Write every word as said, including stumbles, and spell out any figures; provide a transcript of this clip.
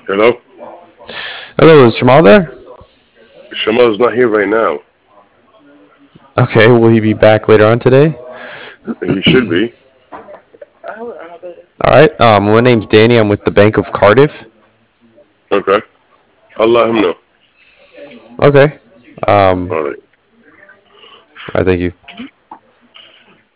Hello? Hello, is Jamal there? Shamal's not here right now. Okay, will he be back later on today? He should be. All right. Um, my name's Danny. I'm with the Bank of Cardiff. Okay. I'll let him know. Okay. Um, All right. I thank you.